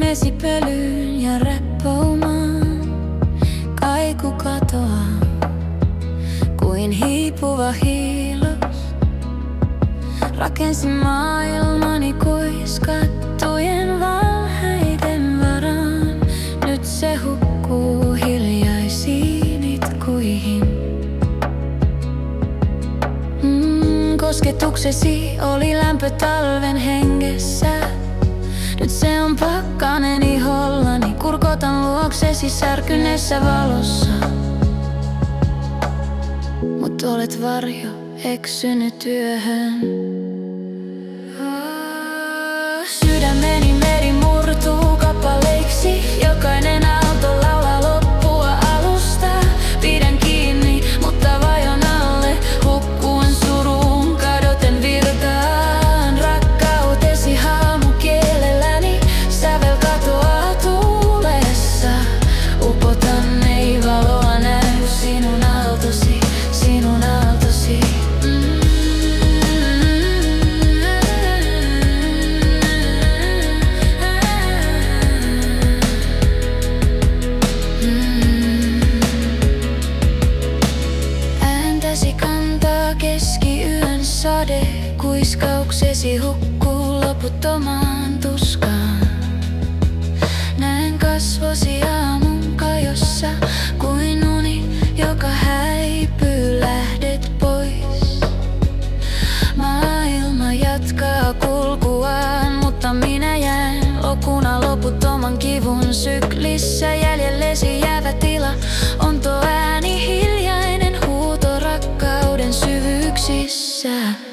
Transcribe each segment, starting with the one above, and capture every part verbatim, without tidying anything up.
vesipölyyn ja räppoumaan. Kaiku katoaa kuin hiipuva hiilos. Rakensin maailmani kuiskattujen valheiden varaan. Nyt se hukkuu hiljaisiin itkuihin. Mm, kosketuksesi oli lämpö talven hengessä. Nyt se on pakkanen ihollani. Kurkotan luoksesi särkyneessä valossa. Mut olet varjo, eksynyt yöhön. Sydämeni meri murtuu kappaleiksi. Jokainen aalto laulaa loppua alusta. Pidän kiinni, mutta vajon alle. Hukkuen suruun, kadoten virtaan. Rakkautesi haamukielelläni. Sävel katoaa tuulessa. Upotan, ei valoa näy. Sinun aaltosi, sinun aaltosi. Keskiyön sade, kuiskauksesi hukkuu loputtomaan tuskaan. Näen kasvosi aamun kajossa, kuin uni, joka häipyy, lähdet pois. Maailma jatkaa kulkuaan, mutta minä jään lokuna loputtoman kivun syklissä. Jäljellesi jäävä tila on tuo ääni, hiljainen huuto rakkauden syvyyksissä.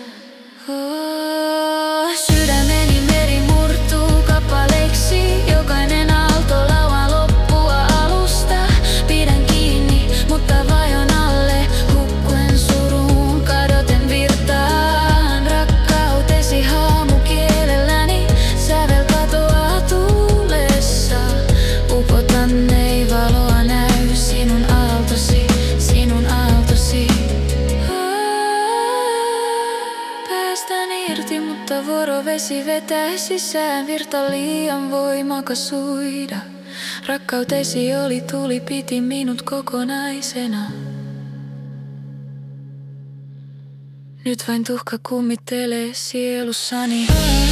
Oh, sydämeni meri murtuu kappaleiksi. Jokainen aalto laulaa loppua alusta. Pidän kiinni, mutta vajon alle. Hukkuen suruun, kadoten virtaan. Rakkautesi haamukielelläni. Sävel katoaa tuulessa. Upotan, ei valoa näy. Sinun aaltosi, sinun aaltosi. Päästän irti, mutta vuorovesi vetää sisään. Virta liian voimakas uida. Rakkautesi oli tuli, piti minut kokonaisena. Nyt vain tuhka kummittelee sielussani.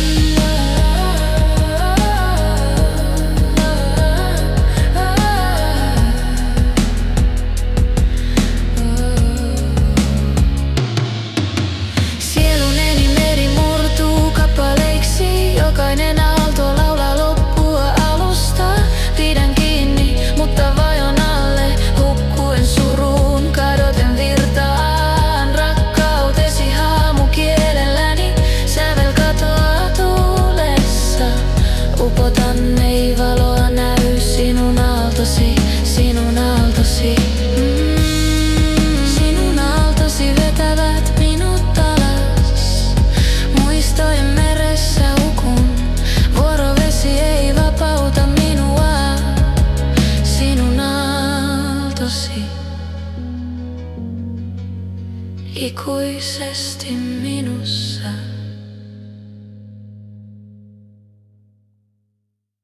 Jokainen aalto laulaa loppua alusta. Pidän kiinni, mutta vajon alle. Hukkuen suruun, kadoten virtaan. Rakkautesi haamukielelläni. Sävel katoaa tuulessa. Upotan, ei valoa näy. Sinun aaltosi, sinun aaltosi. Mm. Sinun aaltosi vetävät minut alas. Muistojen meressä vuorovesi ei vapauta minua. Sinun aaltosi ikuisesti minua.